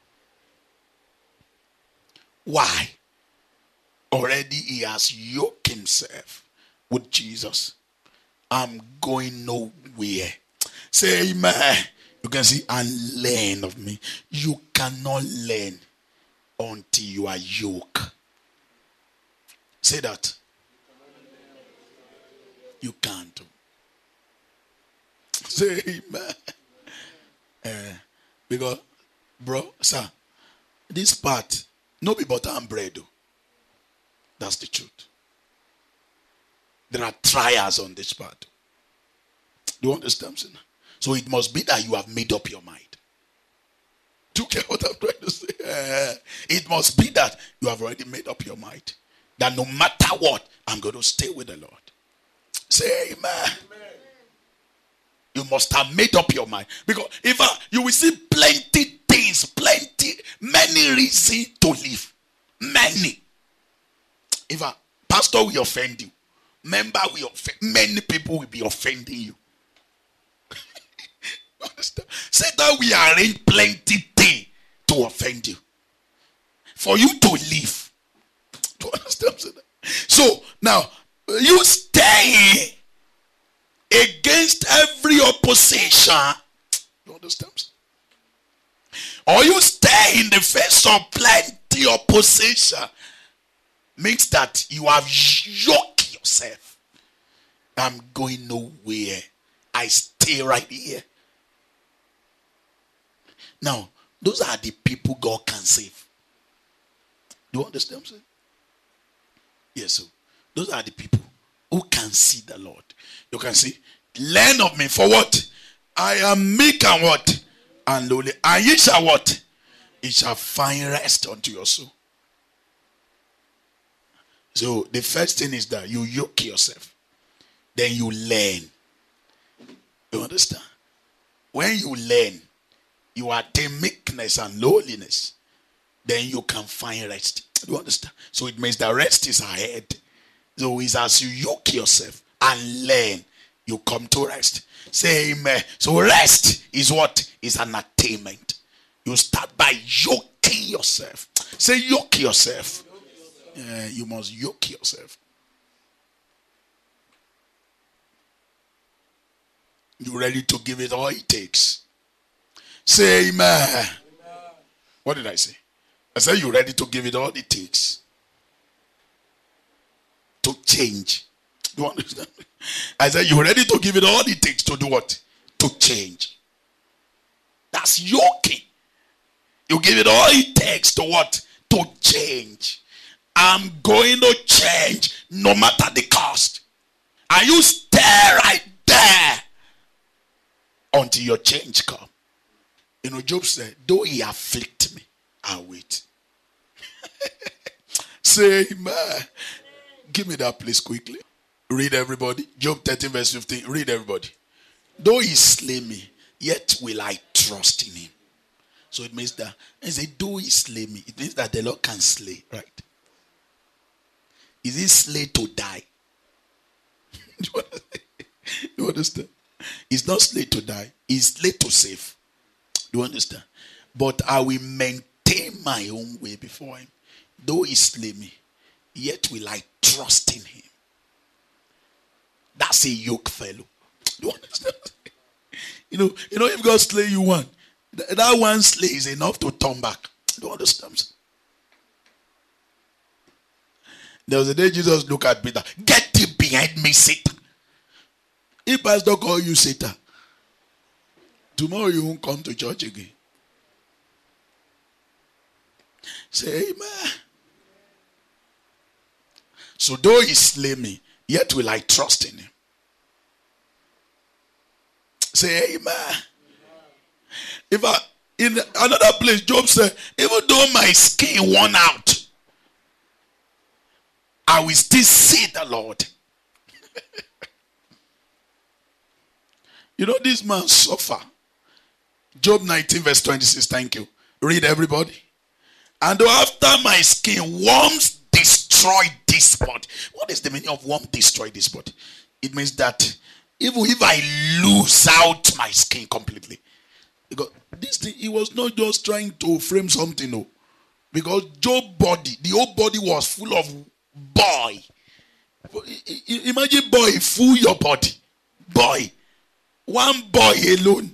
Why? Already he has yoked himself with Jesus. I'm going nowhere. Say amen. You can see, and learn of me. You cannot learn until you are yoked. Say that. You can't. Say amen. Uh, because, bro, sir, this part, no be butter and bread. Though. That's the truth. There are trials on this part. Do you understand? So it must be that you have made up your mind. Do you get what I'm trying to say? Uh, it must be that you have already made up your mind. That no matter what, I'm going to stay with the Lord. Say amen. Amen. You must have made up your mind. Because if uh, you will see plenty things, plenty, many reasons to live. Many. If a pastor will offend you, member will offend, many people will be offending you. Understand? Satan will arrange plenty things to offend you. For you to live. Do you understand? So now you stay against every opposition. You understand? Or you stay in the face of plenty opposition. Means that you have yoked yourself. I'm going nowhere. I stay right here. Now, those are the people God can save. Do you understand what I'm saying? Yes, so those are the people who can see the Lord. You can see, learn of me for what? I am meek and what? And lowly. And ye shall what? Ye shall find rest unto your soul. So the first thing is that you yoke yourself. Then you learn. You understand? When you learn, you attain meekness and lowliness. Then you can find rest. Do you understand? So it means that rest is ahead. So it's as you yoke yourself and learn, you come to rest. Say amen. So rest is what? Is an attainment. You start by yoking yourself. Say yoke yourself. Uh, you must yoke yourself. You ready to give it all it takes? Say amen. Amen. What did I say? I said you ready to give it all it takes to change. Do you understand? I said you ready to give it all it takes to do what? To change. That's yoking. You give it all it takes to what? To change. I'm going to change no matter the cost. And you stay right there until your change come. You know, Job said, though he afflict me, I'll wait. Say amen. Give me that place quickly. Read everybody. Job thirteen verse fifteen. Read everybody. Though he slay me, yet will I trust in him. So it means that, and say, though he slay me, it means that the Lord can slay, right? Is he slay to die? You understand? He's not slay to die. He's slay to save. You understand? But I will maintain my own way before him. Though he slay me, yet will I trust in him. That's a yoke fellow. You understand? You know, you know, if God slay you one, that one slay is enough to turn back. You understand? There was a day Jesus looked at Peter. Get thee behind me, Satan. If pastor call you Satan, tomorrow you won't come to church again. Say amen. So though he slay me, yet will I trust in him. Say amen. Amen. If I, in another place, Job said, even though my skin worn out, I will still see the Lord. You know, this man suffer. Job nineteen verse twenty-six. Thank you. Read, everybody. And though after my skin worms destroy this body. What is the meaning of worm destroy this body? It means that even if I lose out my skin completely, because this thing, he was not just trying to frame something, no. Because Job's body, the whole body was full of boy. Imagine boy full your body. Boy. One boy alone.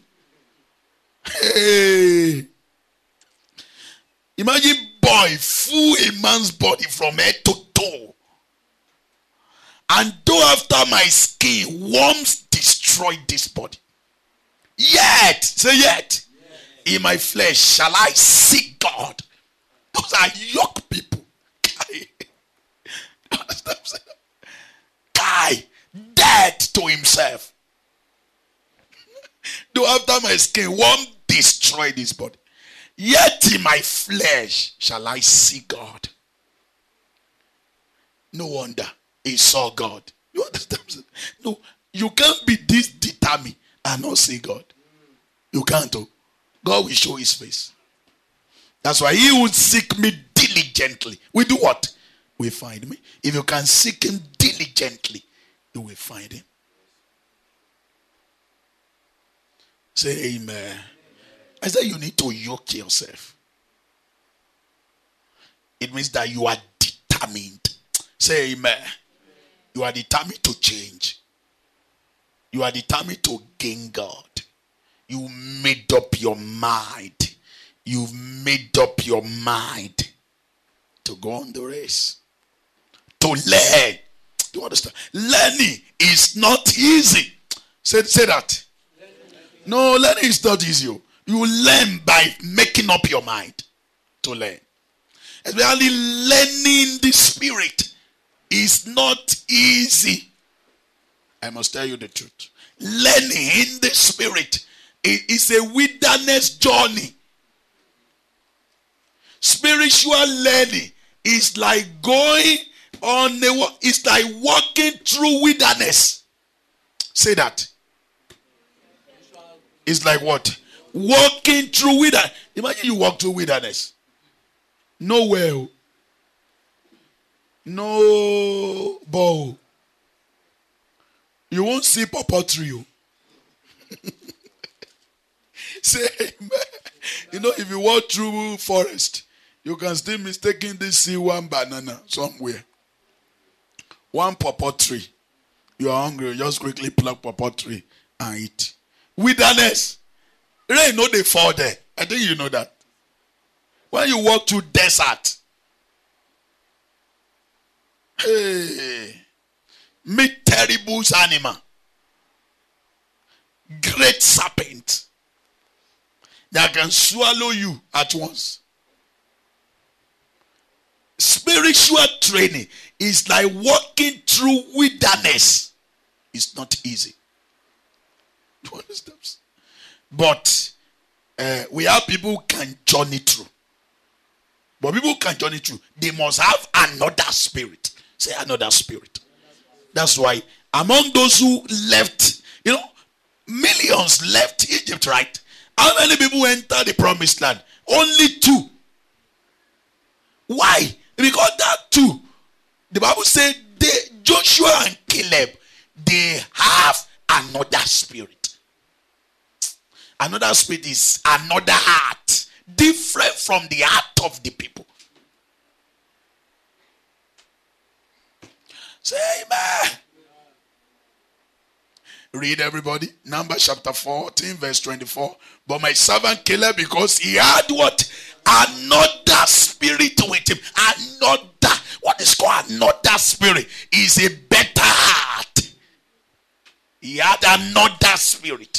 Hey. Imagine boy full a man's body from head to toe. And though after my skin worms destroyed this body, yet, say yet, yes, in my flesh shall I see God. Those are yoke people. Guy, dead to himself. Though after my skin worm destroy this body, yet in my flesh shall I see God. No wonder he saw God. You understand? No, you can't be this determined and not see God. You can't. Oh. God will show his face. That's why he would seek me diligently. We do what? We find me. If you can seek him diligently, you will find him. Say amen. Amen. I said you need to yoke yourself. It means that you are determined. Say amen. Amen. You are determined to change. You are determined to gain God. You made up your mind. You've made up your mind to go on the race. To learn. Do you understand? Learning is not easy. Say, say that. No, learning is not easy. You learn by making up your mind to learn. Especially learning the spirit is not easy. I must tell you the truth. Learning in the spirit is a wilderness journey. Spiritual learning is like going on a, it's like walking through wilderness. Say that. It's like what? Walking through wilderness. Imagine you walk through wilderness. No well. No bow. You won't see pawpaw tree. Say amen. You know, if you walk through forest, you can still mistakenly see one banana somewhere. One pawpaw tree. You are hungry, you just quickly pluck pawpaw tree and eat. Wilderness. Rain no they fall there. I think you know that. When you walk through desert, hey, meet terrible animal, great serpent that can swallow you at once. Spiritual training is like walking through wilderness. It's not easy. Do you understand? But uh, we have people who can journey through. But people who can journey through, they must have another spirit. Say another spirit. That's why among those who left, you know, millions left Egypt, right? How many people entered the promised land? Only two. Why? Because that two, the Bible said they, Joshua and Caleb, they have another spirit. Another spirit is another heart, different from the heart of the people. Say amen. Read, everybody. Numbers chapter fourteen, verse twenty-four. But my servant Caleb, because he had what? Another spirit with him. Another. What is called another spirit? Is a better heart. He had another spirit.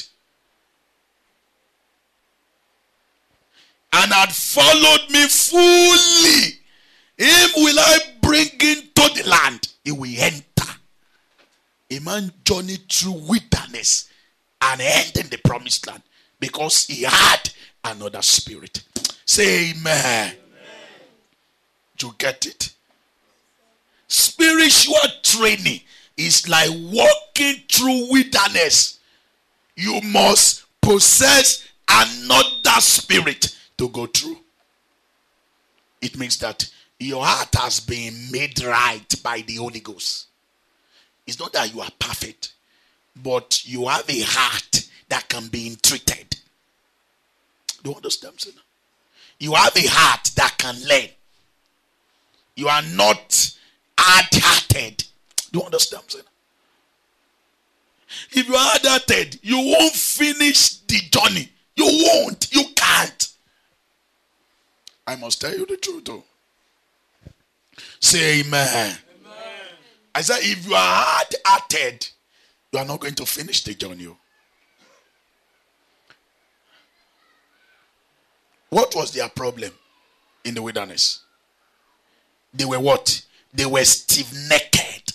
And had followed me fully. Him will I bring into the land. He will enter. A man journeyed through wilderness and end in the promised land because he had another spirit. Say amen. Amen. You get it? Spiritual training is like walking through wilderness. You must possess another spirit to go through. It means that your heart has been made right by the Holy Ghost. It's not that you are perfect, but you have a heart that can be entreated. Do you understand? Sir? You have a heart that can learn. You are not hard-hearted. Do you understand? Sir? If you are hard-hearted, you won't finish the journey. You won't. You can't. I must tell you the truth, though. Say amen. Amen. I said, if you are hard-hearted, you are not going to finish the journey. What was their problem in the wilderness? They were what? They were stiff-necked.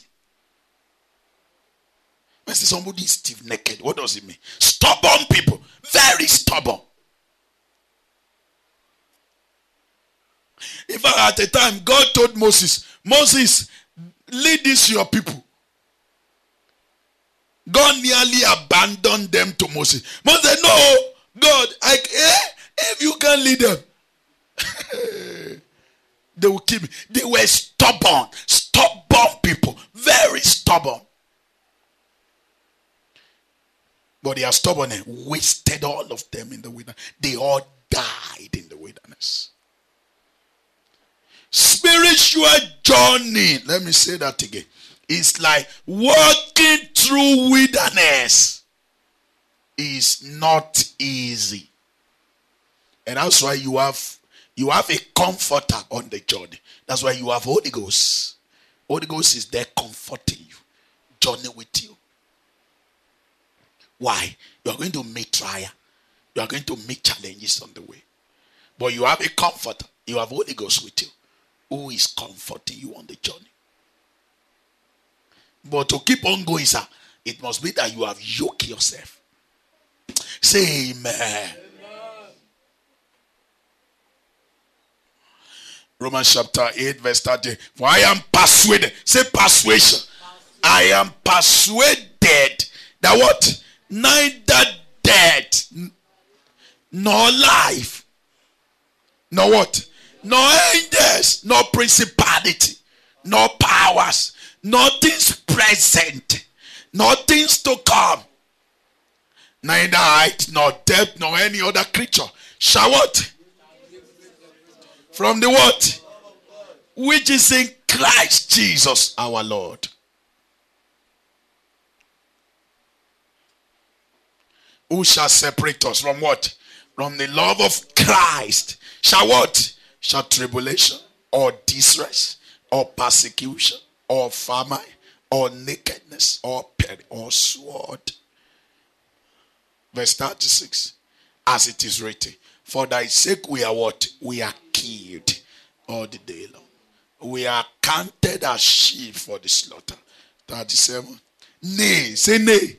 When I say somebody is stiff-necked, what does it mean? Stubborn people. Very stubborn. In fact, at the time, God told Moses, Moses, lead this your people. God nearly abandoned them to Moses. Moses said, no, God, I, eh, if you can lead them, they will kill me. They were stubborn, stubborn people, very stubborn. But their stubbornness wasted all of them in the wilderness. They all died in the wilderness. Spiritual journey, let me say that again. It's like walking through wilderness is not easy. And that's why you have you have a comforter on the journey. That's why you have Holy Ghost. Holy Ghost is there comforting you, journey with you. Why? You are going to meet trial. You are going to meet challenges on the way. But you have a comforter. You have Holy Ghost with you, who is comforting you on the journey. But to keep on going, sir, it must be that you have yoked yourself. Say amen. Amen. Romans chapter eight, verse thirty. For I am persuaded. Say persuasion. I am persuaded that what? Neither death, nor life, nor what? Nor angels, nor principality, nor powers, nor things present, nor things to come, neither height, nor depth, nor any other creature shall what? From the what? Which is in Christ Jesus our Lord. Who shall separate us from what? From the love of Christ. Shall what? Shall tribulation, or distress, or persecution, or famine, or nakedness, or peril, or sword. Verse thirty-six. As it is written, for thy sake we are what? We are killed all the day long. We are counted as sheep for the slaughter. thirty-seven. Nay, say nay. Nay.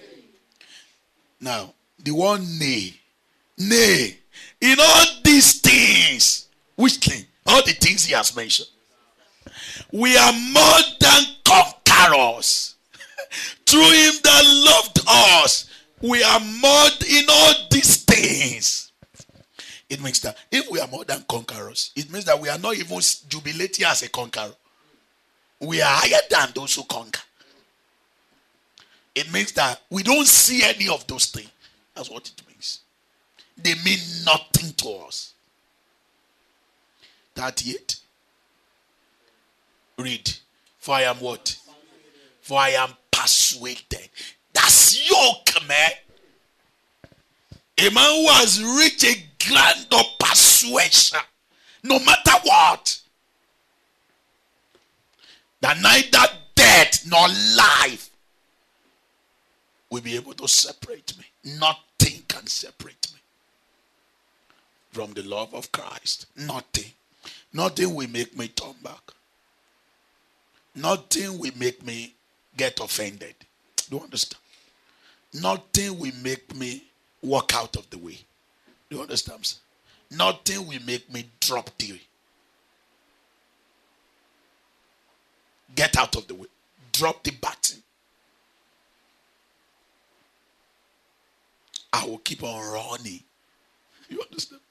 Now, the one nay. Nay. In all these things, which thing? All the things he has mentioned. We are more than conquerors. Through him that loved us, we are more in all these things. It means that if we are more than conquerors, it means that we are not even jubilating as a conqueror. We are higher than those who conquer. It means that we don't see any of those things. That's what it means. They mean nothing to us. thirty-eight. Read. For I am what? For I am persuaded. That's yoke, man. A man who has reached a grand of persuasion, no matter what, that neither death nor life will be able to separate me. Nothing can separate me from the love of Christ. Nothing. Nothing will make me turn back. Nothing will make me get offended. Do you understand? Nothing will make me walk out of the way. Do you understand, sir? Nothing will make me drop the Get out of the way. Drop the button. I will keep on running. You understand?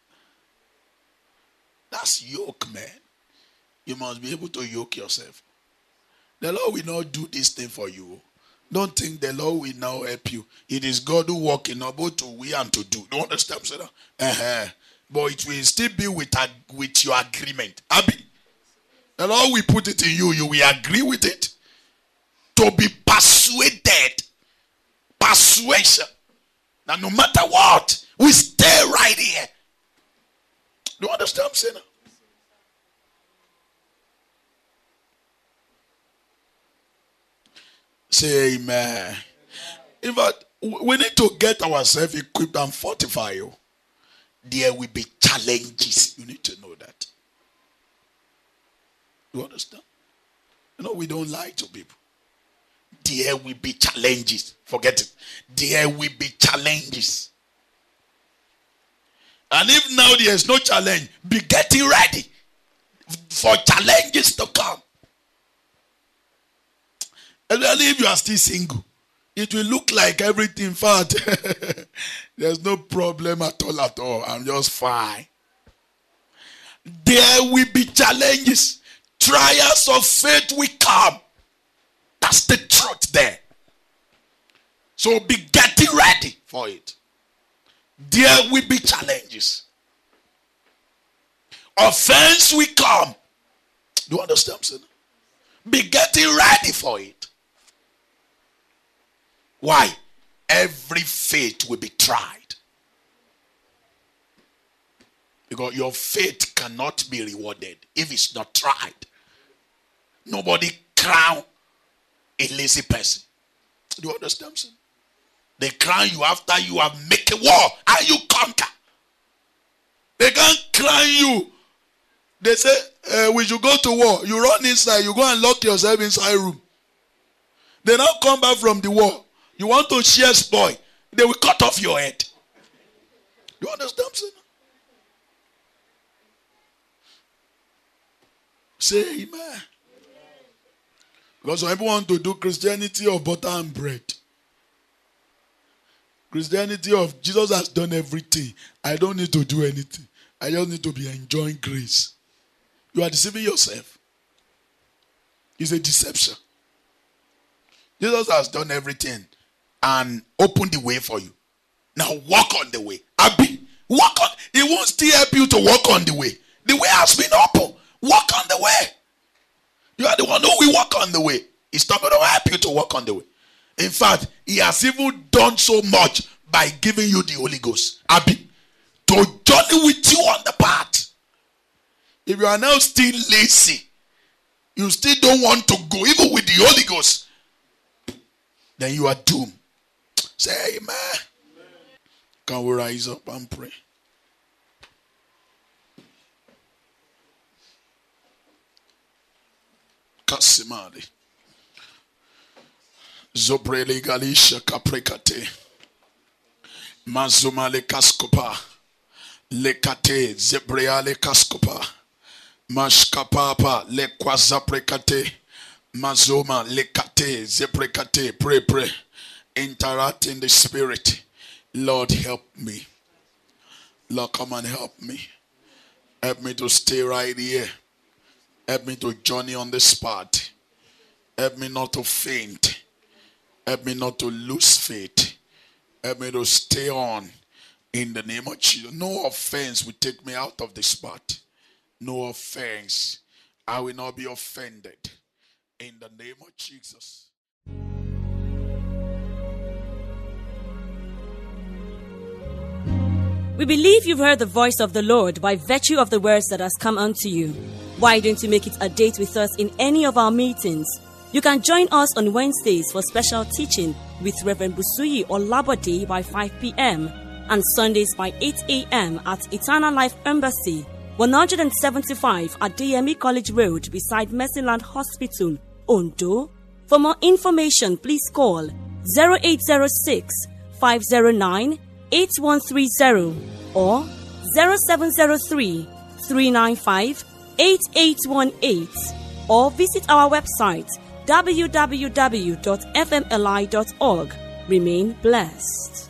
That's yoke, man. You must be able to yoke yourself. The Lord will not do this thing for you. Don't think the Lord will now help you. It is God who work in both to we and to do. Don't understand? Uh-huh. But it will still be with, with your agreement. Abi, the Lord will put it in you. You will agree with it. To be persuaded. Persuasion. Now no matter what, we stay right here. Do you understand what I'm saying? Say amen. In fact, we need to get ourselves equipped and fortified. You. There will be challenges. You need to know that. You understand? You know, we don't lie to people. There will be challenges. Forget it. There will be challenges. And if now there is no challenge, be getting ready for challenges to come. Especially if you are still single, it will look like everything. In fact, there's no problem at all at all. I'm just fine. There will be challenges. Trials of faith will come. That's the truth there. So be getting ready for it. There will be challenges. Offense will come. Do you understand? Be getting ready for it. Why? Every faith will be tried. Because your faith cannot be rewarded if it's not tried. Nobody crown a lazy person. Do you understand? They crown you after you have made a war and you conquer. They can't crown you. They say, uh, we should go to war. You run inside. You go and lock yourself inside a room. They now come back from the war. You want to share spoil. They will cut off your head. You understand? Say amen. Because some people want to do Christianity of butter and bread. Christianity of Jesus has done everything. I don't need to do anything. I just need to be enjoying grace. You are deceiving yourself. It's a deception. Jesus has done everything and opened the way for you. Now walk on the way. Abi, walk on. He won't still help you to walk on the way. The way has been open. Walk on the way. You are the one who will walk on the way. He's not going to help you to walk on the way. In fact, he has even done so much by giving you the Holy Ghost. Abi, to journey with you on the path. If you are now still lazy, you still don't want to go, even with the Holy Ghost, then you are doomed. Say amen. Amen. Can we rise up and pray? Kasimali. Zobrele galisha kaprekate. Mazumale kaskopa. Lekate zebreale kaskopa. Mashkapapa lekwazaprekate. Mazoma lekate zebrekate. Pray, pray. Interact in the spirit. Lord, help me. Lord, come and help me. Help me to stay right here. Help me to journey on this path. Help me not to faint. Help me not to lose faith. Help me to stay on in the name of Jesus. No offense will take me out of this path. No offense. I will not be offended. In the name of Jesus. We believe you've heard the voice of the Lord by virtue of the words that has come unto you. Why don't you make it a date with us in any of our meetings? You can join us on Wednesdays for special teaching with Reverend Busuyi Olabode by five p.m. and Sundays by eight a.m. at Eternal Life Embassy, one seventy-five at D M E College Road beside Mercyland Hospital, Ondo. For more information, please call zero eight zero six, five zero nine, eight one three zero or zero seven zero three, three nine five, eight eight one eight. or visit our website w w w dot f m l i dot org. Remain blessed.